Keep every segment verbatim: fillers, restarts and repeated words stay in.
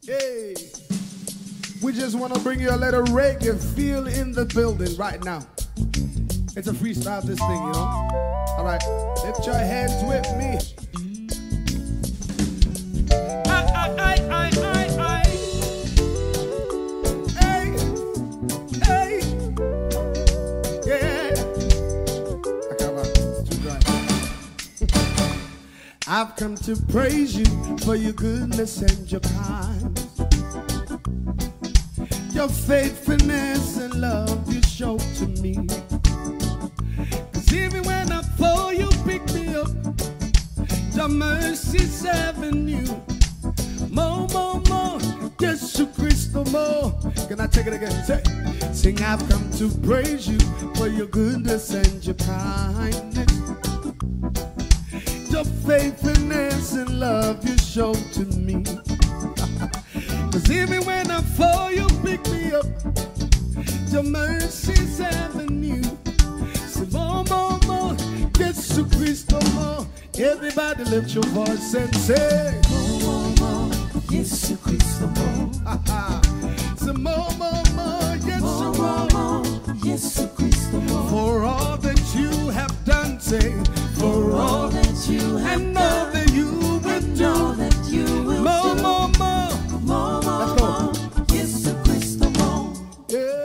Hey, we just want to bring you a little reggae feel in the building right now. It's a freestyle, this thing, you know. All right, lift your hands with me. I, I, I, I, I, I. Hey, hey, yeah. I got one. It's too dry. I've come to praise you for your goodness and your kindness, your faithfulness and love you show to me. Cause even when I fall, you pick me up. Your mercy's avenue. More, more, more. Jesus Christ, more. Can I take it again? Say, sing, I've come to praise you for your goodness and your kindness, your faithfulness and love you show to me. Cause even when I fall, you pick me up. Your mercy's avenue. Say more, more, more. Jesus Christ, more. Everybody lift your voice and say more, more, more. Jesus Christ, more. Say more, more, more. Yes, more, more, more. Jesus Christ, more. For all that you have done, say for all that you have and done, all that you will do, all that you will more, do. More, more, more, more. Let's go. Jesus Christ, more. Yeah.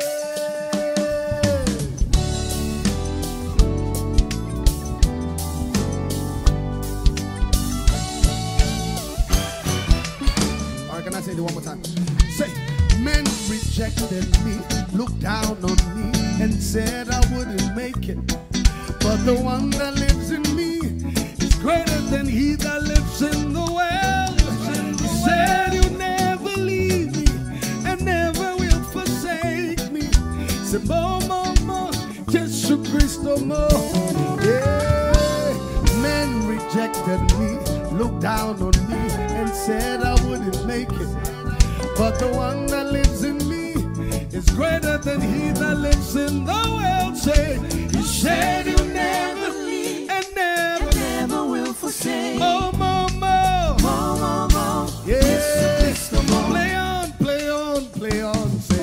All right, can I say it one more time? Say, men rejected me, looked down on me, and said I wouldn't make it. But the one that lives in me is greater than he that lives in the world. He said you never leave me and never will forsake me. Say more, more, more, Jesus Christ, more. Yeah, men rejected me, looked down on me, and said I wouldn't make it. But the one that lives in me is greater than he that lives in the world. Say, he said you never leave and never, and never will forsake. More, more, more, more, more, more. Yeah, yes, more. Play on, play on, play on. Say,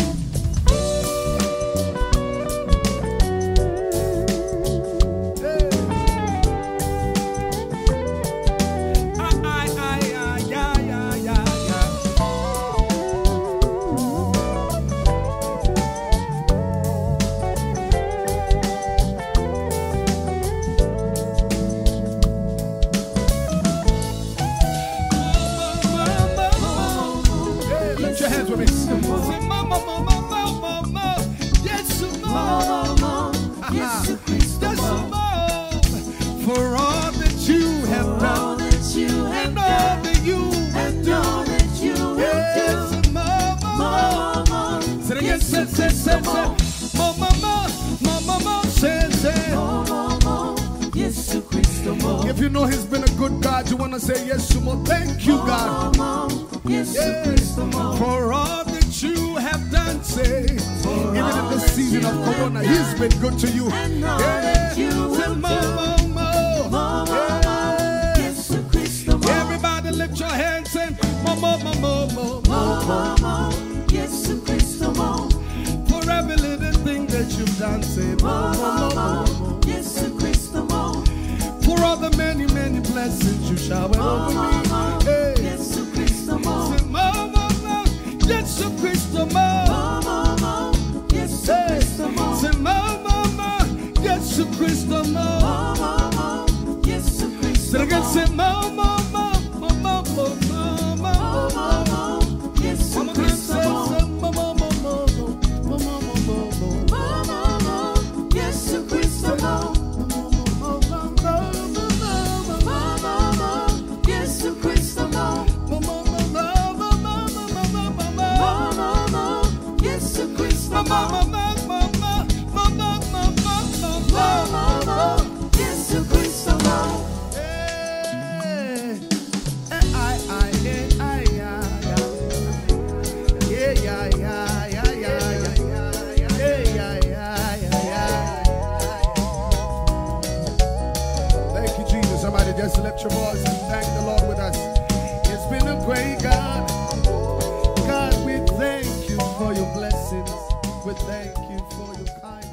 yeah. I, I, I, I, yeah, yeah, yeah, yeah. Lift your hands with me. Say, more, more, more, more, more, more, more. Yes, more. Yes, more. For all that you have done, and all that you will do. Yes, more, more, more. Say it again. Say, say, say, say. More, more, more, more, more, more. Say, say. If you know he's been a good God, you want to say yes, more. Thank you, God. Yes, for all that you have done, say, even in the season of Corona, he's been good to you. Yeah, say more, more, more. Yeah. Everybody lift your hands and more, more, more, more, more, more. For every little thing that you've done, say more, more, more, more. For all the many, many blessings you showered over me. Hey. Say more, more, more. Yes, Christ, more. Yes, Christ, more. Say more, more, more. Yes, Christ, more. Yes, Christ. Say again, say more, more, more, more, more, more, more, more. Yes, Christ, more. More, more, more, more, more, more, more, more, more. Yes, Christ, more. Yes, Christ. we thank you for your kindness.